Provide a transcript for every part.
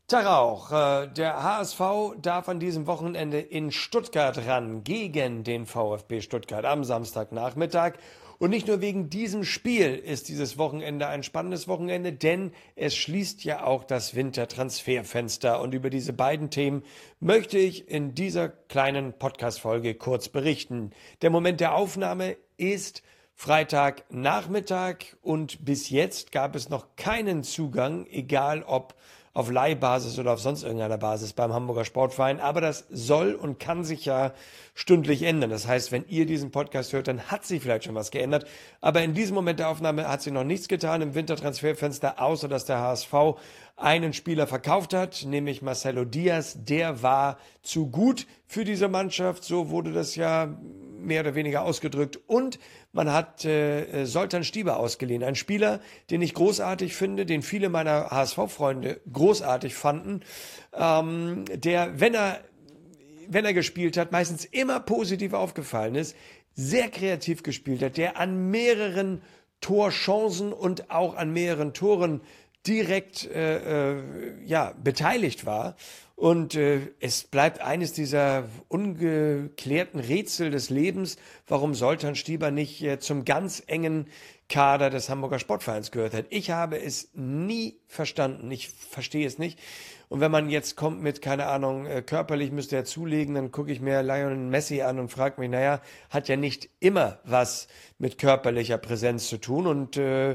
Tag auch. Der HSV darf an diesem Wochenende in Stuttgart ran gegen den VfB Stuttgart am Samstagnachmittag. Und nicht nur wegen diesem Spiel ist dieses Wochenende ein spannendes Wochenende, denn es schließt ja auch das Wintertransferfenster. Und über diese beiden Themen möchte ich in dieser kleinen Podcast-Folge kurz berichten. Der Moment der Aufnahme ist Freitagnachmittag und bis jetzt gab es noch keinen Zugang, egal ob auf Leihbasis oder auf sonst irgendeiner Basis beim Hamburger Sportverein. Aber das soll und kann sich ja stündlich ändern. Das heißt, wenn ihr diesen Podcast hört, dann hat sich vielleicht schon was geändert. Aber in diesem Moment der Aufnahme hat sich noch nichts getan im Wintertransferfenster, außer dass der HSV einen Spieler verkauft hat, nämlich Marcelo Diaz. Der war zu gut für diese Mannschaft. So wurde das ja mehr oder weniger ausgedrückt. Und man hat Zoltan Stieber ausgeliehen. Ein Spieler, den ich großartig finde, den viele meiner HSV-Freunde großartig fanden, der, wenn er gespielt hat, meistens immer positiv aufgefallen ist, sehr kreativ gespielt hat, der an mehreren Torchancen und auch an mehreren Toren direkt beteiligt war. Und es bleibt eines dieser ungeklärten Rätsel des Lebens, warum Zoltan Stieber nicht zum ganz engen Kader des Hamburger Sportvereins gehört hat. Ich habe es nie verstanden. Ich verstehe es nicht. Und wenn man jetzt kommt mit, keine Ahnung, körperlich müsste er zulegen, dann gucke ich mir Lionel Messi an und frage mich, naja, hat ja nicht immer was mit körperlicher Präsenz zu tun. Und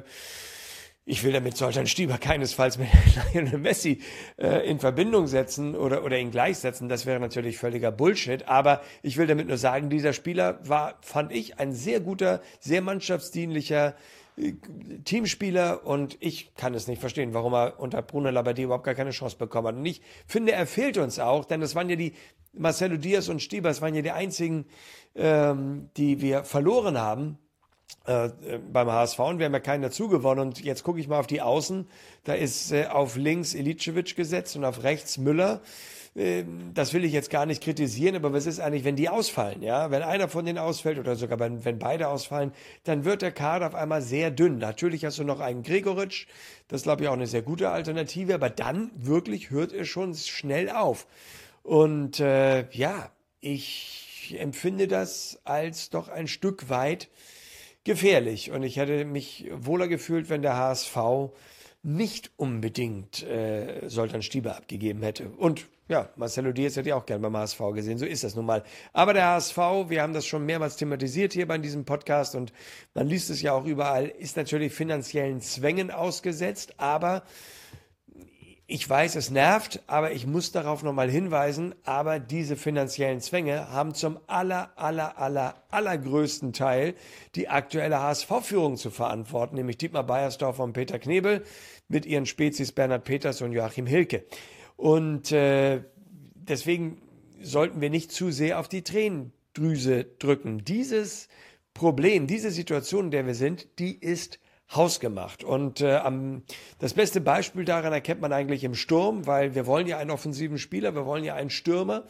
ich will damit Zoltan Stieber keinesfalls mit Lionel Messi in Verbindung setzen oder ihn gleichsetzen. Das wäre natürlich völliger Bullshit. Aber ich will damit nur sagen, dieser Spieler war, fand ich, ein sehr guter, sehr mannschaftsdienlicher Teamspieler. Und ich kann es nicht verstehen, warum er unter Bruno Labbadia überhaupt gar keine Chance bekommen hat. Und ich finde, er fehlt uns auch, denn das waren ja Marcelo Diaz und Stieber, das waren ja die einzigen, die wir verloren haben beim HSV, und wir haben ja keinen dazu gewonnen. Und jetzt gucke ich mal auf die Außen. Da ist auf links Ilicevic gesetzt und auf rechts Müller. Das will ich jetzt gar nicht kritisieren, aber was ist eigentlich, wenn die ausfallen? Ja, wenn einer von denen ausfällt oder sogar wenn beide ausfallen, dann wird der Kader auf einmal sehr dünn. Natürlich hast du noch einen Gregoritsch, das glaube ich auch eine sehr gute Alternative, aber dann wirklich hört es schon schnell auf. Und ich empfinde das als doch ein Stück weit gefährlich, und ich hätte mich wohler gefühlt, wenn der HSV nicht unbedingt Zoltan Stieber abgegeben hätte. Und ja, Marcelo Diaz hätte ich auch gern beim HSV gesehen, so ist das nun mal. Aber der HSV, wir haben das schon mehrmals thematisiert hier bei diesem Podcast und man liest es ja auch überall, ist natürlich finanziellen Zwängen ausgesetzt, aber ich weiß, es nervt, aber ich muss darauf nochmal hinweisen, aber diese finanziellen Zwänge haben zum allergrößten Teil die aktuelle HSV-Führung zu verantworten, nämlich Dietmar Beiersdorfer und Peter Knebel mit ihren Spezies Bernhard Peters und Joachim Hilke. Und deswegen sollten wir nicht zu sehr auf die Tränendrüse drücken. Dieses Problem, diese Situation, in der wir sind, die ist hausgemacht. Und das beste Beispiel daran erkennt man eigentlich im Sturm, weil wir wollen ja einen offensiven Spieler, wir wollen ja einen Stürmer.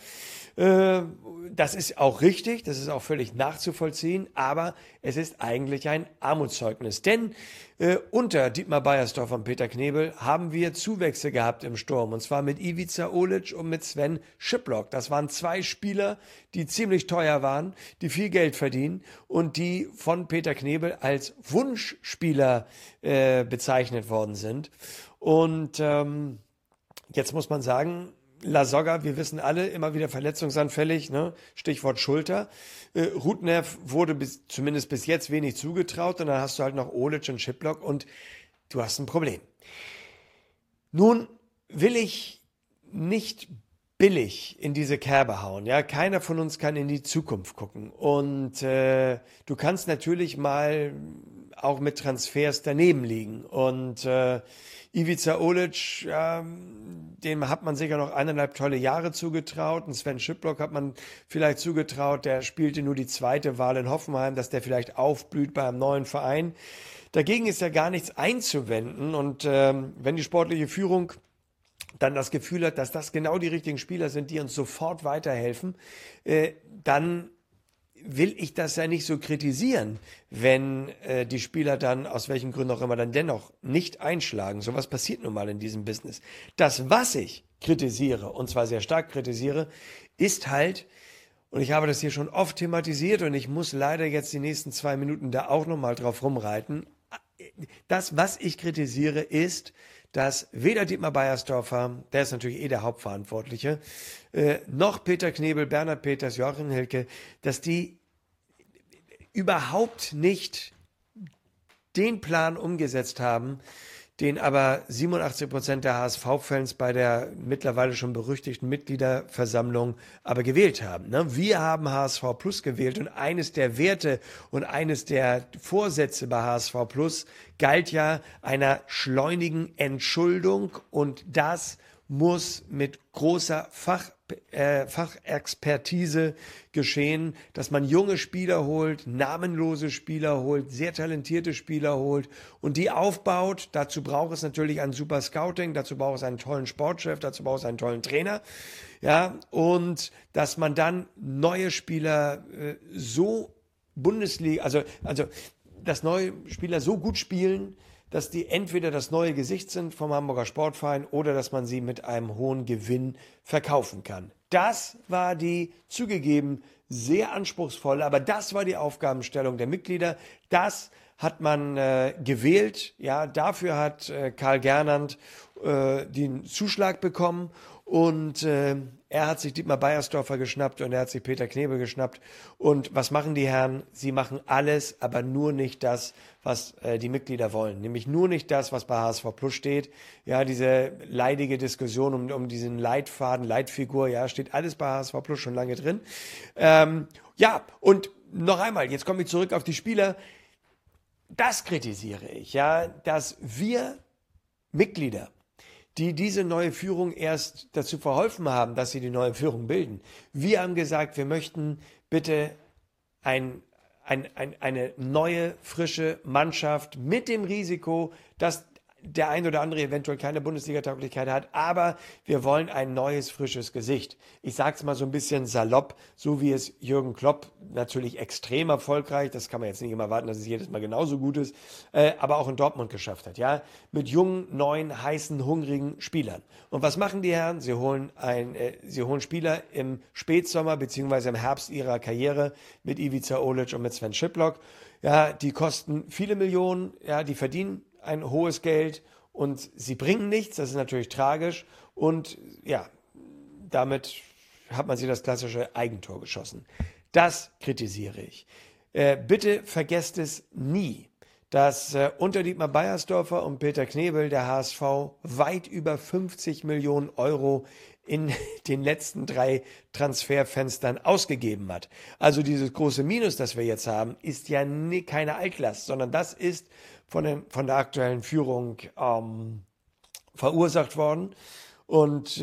Das ist auch richtig, das ist auch völlig nachzuvollziehen, aber es ist eigentlich ein Armutszeugnis. Denn unter Dietmar Beiersdorfer und Peter Knebel haben wir Zuwächse gehabt im Sturm, und zwar mit Ivica Olic und mit Sven Schiplock. Das waren zwei Spieler, die ziemlich teuer waren, die viel Geld verdienen und die von Peter Knebel als Wunschspieler bezeichnet worden sind. Und jetzt muss man sagen, Lasogga, wir wissen alle, immer wieder verletzungsanfällig, ne? Stichwort Schulter. Rudnev wurde zumindest bis jetzt wenig zugetraut, und dann hast du halt noch Olic und Schiplock und du hast ein Problem. Nun will ich nicht billig in diese Kerbe hauen. Ja, keiner von uns kann in die Zukunft gucken. Und du kannst natürlich mal auch mit Transfers daneben liegen. Und Ivica Olic, ja, dem hat man sicher noch 1,5 tolle Jahre zugetraut. Und Sven Schiplock hat man vielleicht zugetraut, der spielte nur die zweite Wahl in Hoffenheim, dass der vielleicht aufblüht bei einem neuen Verein. Dagegen ist ja gar nichts einzuwenden. Und wenn die sportliche Führung dann das Gefühl hat, dass das genau die richtigen Spieler sind, die uns sofort weiterhelfen, dann will ich das ja nicht so kritisieren, wenn die Spieler dann, aus welchen Gründen auch immer, dann dennoch nicht einschlagen. Sowas passiert nun mal in diesem Business. Das, was ich kritisiere, und zwar sehr stark kritisiere, ist halt, und ich habe das hier schon oft thematisiert und ich muss leider jetzt die nächsten 2 Minuten da auch nochmal drauf rumreiten. Das, was ich kritisiere, ist, dass weder Dietmar Beiersdorfer, der ist natürlich der Hauptverantwortliche, noch Peter Knebel, Bernhard Peters, Joachim Hilke, dass die überhaupt nicht den Plan umgesetzt haben, den aber 87% der HSV-Fans bei der mittlerweile schon berüchtigten Mitgliederversammlung aber gewählt haben. Ne? Wir haben HSV Plus gewählt und eines der Werte und eines der Vorsätze bei HSV Plus galt ja einer schleunigen Entschuldung und das muss mit großer Fachexpertise geschehen, dass man junge Spieler holt, namenlose Spieler holt, sehr talentierte Spieler holt und die aufbaut. Dazu braucht es natürlich ein super Scouting, dazu braucht es einen tollen Sportchef, dazu braucht es einen tollen Trainer. Ja, und dass man dann neue Spieler so Bundesliga, also dass neue Spieler so gut spielen, dass die entweder das neue Gesicht sind vom Hamburger Sportverein oder dass man sie mit einem hohen Gewinn verkaufen kann. Das war die zugegeben sehr anspruchsvolle, aber das war die Aufgabenstellung der Mitglieder. Das hat man gewählt. Ja, dafür hat Karl Gernand den Zuschlag bekommen und er hat sich Dietmar Beiersdorfer geschnappt und er hat sich Peter Knebel geschnappt. Und was machen die Herren? Sie machen alles, aber nur nicht das, was die Mitglieder wollen. Nämlich nur nicht das, was bei HSV Plus steht. Ja, diese leidige Diskussion um diesen Leitfaden, Leitfigur, ja, steht alles bei HSV Plus schon lange drin. Ja, und noch einmal, jetzt komme ich zurück auf die Spieler. Das kritisiere ich, ja, dass wir Mitglieder, die diese neue Führung erst dazu verholfen haben, dass sie die neue Führung bilden. Wir haben gesagt, wir möchten bitte eine neue, frische Mannschaft mit dem Risiko, dass der ein oder andere eventuell keine Bundesliga-Tauglichkeit hat, aber wir wollen ein neues, frisches Gesicht. Ich sage es mal so ein bisschen salopp, so wie es Jürgen Klopp natürlich extrem erfolgreich, das kann man jetzt nicht immer erwarten, dass es jedes Mal genauso gut ist, aber auch in Dortmund geschafft hat, ja, mit jungen, neuen, heißen, hungrigen Spielern. Und was machen die Herren? Sie holen Spieler im Spätsommer bzw. im Herbst ihrer Karriere mit Ivica Olic und mit Sven Schiplock. Ja, die kosten viele Millionen, ja, die verdienen ein hohes Geld und sie bringen nichts, das ist natürlich tragisch und ja, damit hat man sich das klassische Eigentor geschossen. Das kritisiere ich. Bitte vergesst es nie, dass unter Dietmar Beiersdorfer und Peter Knebel der HSV weit über 50 Millionen Euro in den letzten 3 Transferfenstern ausgegeben hat. Also dieses große Minus, das wir jetzt haben, ist ja keine Altlast, sondern das ist von der aktuellen Führung verursacht worden. Und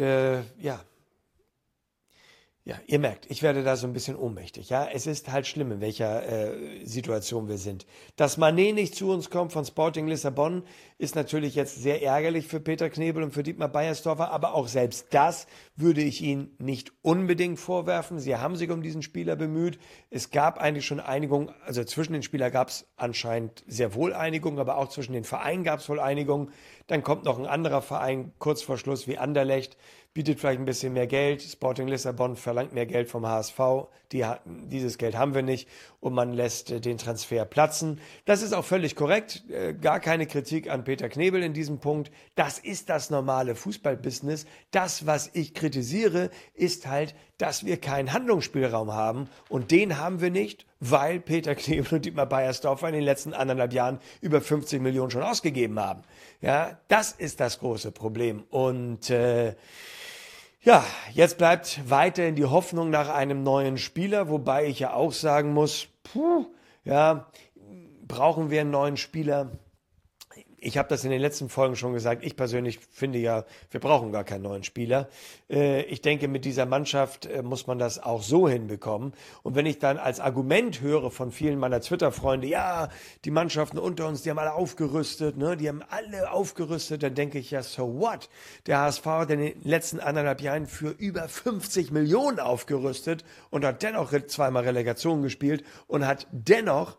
ja, ihr merkt, ich werde da so ein bisschen ohnmächtig. Ja, es ist halt schlimm, in welcher Situation wir sind. Dass Mané nicht zu uns kommt von Sporting Lissabon, ist natürlich jetzt sehr ärgerlich für Peter Knebel und für Dietmar Beiersdorfer, aber auch selbst das würde ich ihnen nicht unbedingt vorwerfen. Sie haben sich um diesen Spieler bemüht. Es gab eigentlich schon Einigung, also zwischen den Spielern gab es anscheinend sehr wohl Einigung, aber auch zwischen den Vereinen gab es wohl Einigung. Dann kommt noch ein anderer Verein kurz vor Schluss wie Anderlecht, bietet vielleicht ein bisschen mehr Geld. Sporting Lissabon verlangt mehr Geld vom HSV. Dieses Geld haben wir nicht und man lässt den Transfer platzen. Das ist auch völlig korrekt. Gar keine Kritik an Peter Knebel in diesem Punkt. Das ist das normale Fußballbusiness. Das, was ich kritisiere, ist halt, dass wir keinen Handlungsspielraum haben und den haben wir nicht, weil Peter Knebel und Dietmar Beiersdorfer in den letzten 1,5 Jahren über 50 Millionen schon ausgegeben haben. Ja, das ist das große Problem und ja, jetzt bleibt weiterhin die Hoffnung nach einem neuen Spieler, wobei ich ja auch sagen muss, brauchen wir einen neuen Spieler? Ich habe das in den letzten Folgen schon gesagt. Ich persönlich finde ja, wir brauchen gar keinen neuen Spieler. Ich denke, mit dieser Mannschaft muss man das auch so hinbekommen. Und wenn ich dann als Argument höre von vielen meiner Twitter-Freunde, ja, die Mannschaften unter uns, die haben alle aufgerüstet, ne? Die haben alle aufgerüstet, dann denke ich ja, so what? Der HSV hat in den letzten 1,5 Jahren für über 50 Millionen aufgerüstet und hat dennoch zweimal Relegation gespielt und hat dennoch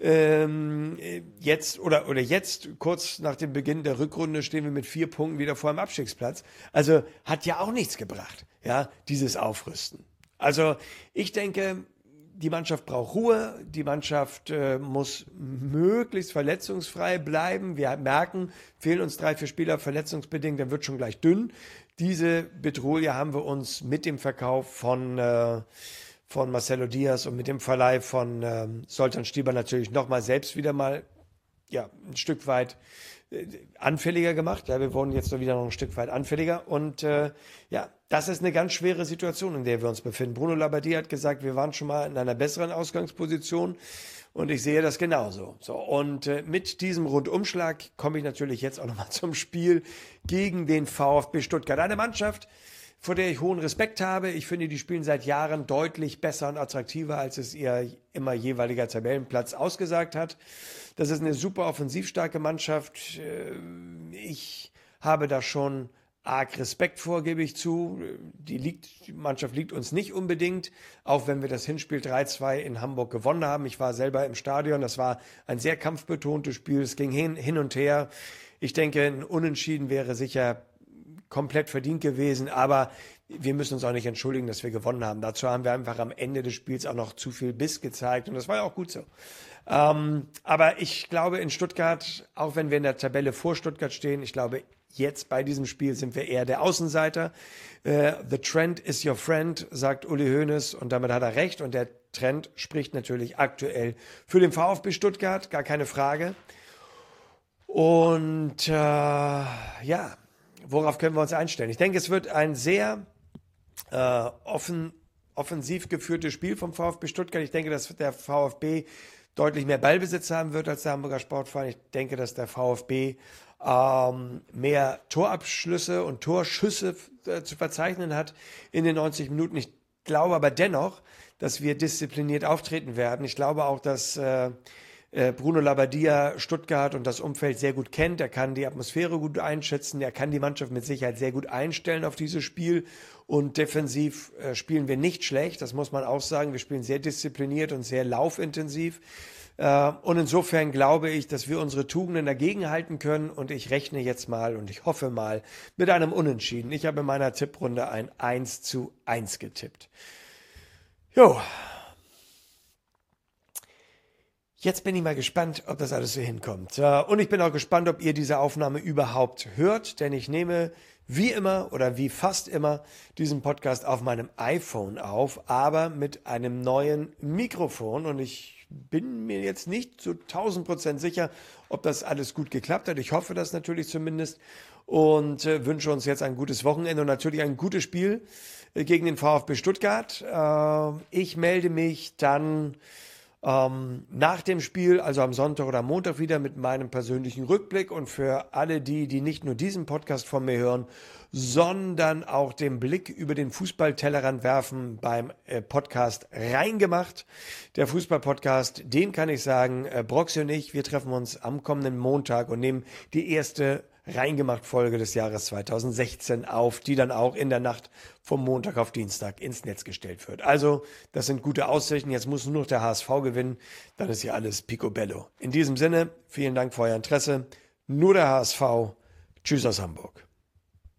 jetzt kurz nach dem Beginn der Rückrunde stehen wir mit 4 Punkten wieder vor dem Abstiegsplatz. Also hat ja auch nichts gebracht, ja, dieses Aufrüsten. Also ich denke, die Mannschaft braucht Ruhe, die Mannschaft muss möglichst verletzungsfrei bleiben. Wir merken, fehlen uns 3, 4 Spieler verletzungsbedingt, dann wird schon gleich dünn. Diese Petrouille haben wir uns mit dem Verkauf von Marcelo Diaz und mit dem Verleih von Zoltan Stieber natürlich nochmal selbst wieder mal ein Stück weit anfälliger gemacht. Ja, wir wurden jetzt wieder noch ein Stück weit anfälliger. Und das ist eine ganz schwere Situation, in der wir uns befinden. Bruno Labbadia hat gesagt, wir waren schon mal in einer besseren Ausgangsposition. Und ich sehe das genauso. So, und mit diesem Rundumschlag komme ich natürlich jetzt auch nochmal zum Spiel gegen den VfB Stuttgart. Eine Mannschaft, vor der ich hohen Respekt habe. Ich finde, die spielen seit Jahren deutlich besser und attraktiver, als es ihr immer jeweiliger Tabellenplatz ausgesagt hat. Das ist eine super offensivstarke Mannschaft. Ich habe da schon arg Respekt vor, gebe ich zu. Die Mannschaft liegt uns nicht unbedingt, auch wenn wir das Hinspiel 3-2 in Hamburg gewonnen haben. Ich war selber im Stadion. Das war ein sehr kampfbetontes Spiel. Es ging hin und her. Ich denke, ein Unentschieden wäre sicher komplett verdient gewesen, aber wir müssen uns auch nicht entschuldigen, dass wir gewonnen haben. Dazu haben wir einfach am Ende des Spiels auch noch zu viel Biss gezeigt und das war ja auch gut so. Aber ich glaube in Stuttgart, auch wenn wir in der Tabelle vor Stuttgart stehen, ich glaube jetzt bei diesem Spiel sind wir eher der Außenseiter. The trend is your friend, sagt Uli Hoeneß und damit hat er recht und der Trend spricht natürlich aktuell für den VfB Stuttgart, gar keine Frage. Und worauf können wir uns einstellen? Ich denke, es wird ein sehr offensiv geführtes Spiel vom VfB Stuttgart. Ich denke, dass der VfB deutlich mehr Ballbesitz haben wird als der Hamburger Sportverein. Ich denke, dass der VfB mehr Torabschlüsse und Torschüsse zu verzeichnen hat in den 90 Minuten. Ich glaube aber dennoch, dass wir diszipliniert auftreten werden. Ich glaube auch, dass Bruno Labbadia Stuttgart und das Umfeld sehr gut kennt. Er kann die Atmosphäre gut einschätzen. Er kann die Mannschaft mit Sicherheit sehr gut einstellen auf dieses Spiel. Und defensiv spielen wir nicht schlecht. Das muss man auch sagen. Wir spielen sehr diszipliniert und sehr laufintensiv. Und insofern glaube ich, dass wir unsere Tugenden dagegen halten können. Und ich rechne jetzt mal und ich hoffe mal mit einem Unentschieden. Ich habe in meiner Tipprunde ein 1:1 getippt. Jo. Jetzt bin ich mal gespannt, ob das alles so hinkommt. Und ich bin auch gespannt, ob ihr diese Aufnahme überhaupt hört, denn ich nehme wie immer oder wie fast immer diesen Podcast auf meinem iPhone auf, aber mit einem neuen Mikrofon und ich bin mir jetzt nicht zu 1000% sicher, ob das alles gut geklappt hat. Ich hoffe das natürlich zumindest und wünsche uns jetzt ein gutes Wochenende und natürlich ein gutes Spiel gegen den VfB Stuttgart. Ich melde mich dann nach dem Spiel, also am Sonntag oder am Montag wieder mit meinem persönlichen Rückblick und für alle die nicht nur diesen Podcast von mir hören, sondern auch den Blick über den Fußballtellerrand werfen beim Podcast Reingemacht. Der Fußballpodcast, dem kann ich sagen, Broxy und ich, wir treffen uns am kommenden Montag und nehmen die erste Reingemacht-Folge des Jahres 2016 auf, die dann auch in der Nacht vom Montag auf Dienstag ins Netz gestellt wird. Also, das sind gute Aussichten. Jetzt muss nur noch der HSV gewinnen. Dann ist ja alles picobello. In diesem Sinne, vielen Dank für euer Interesse. Nur der HSV. Tschüss aus Hamburg.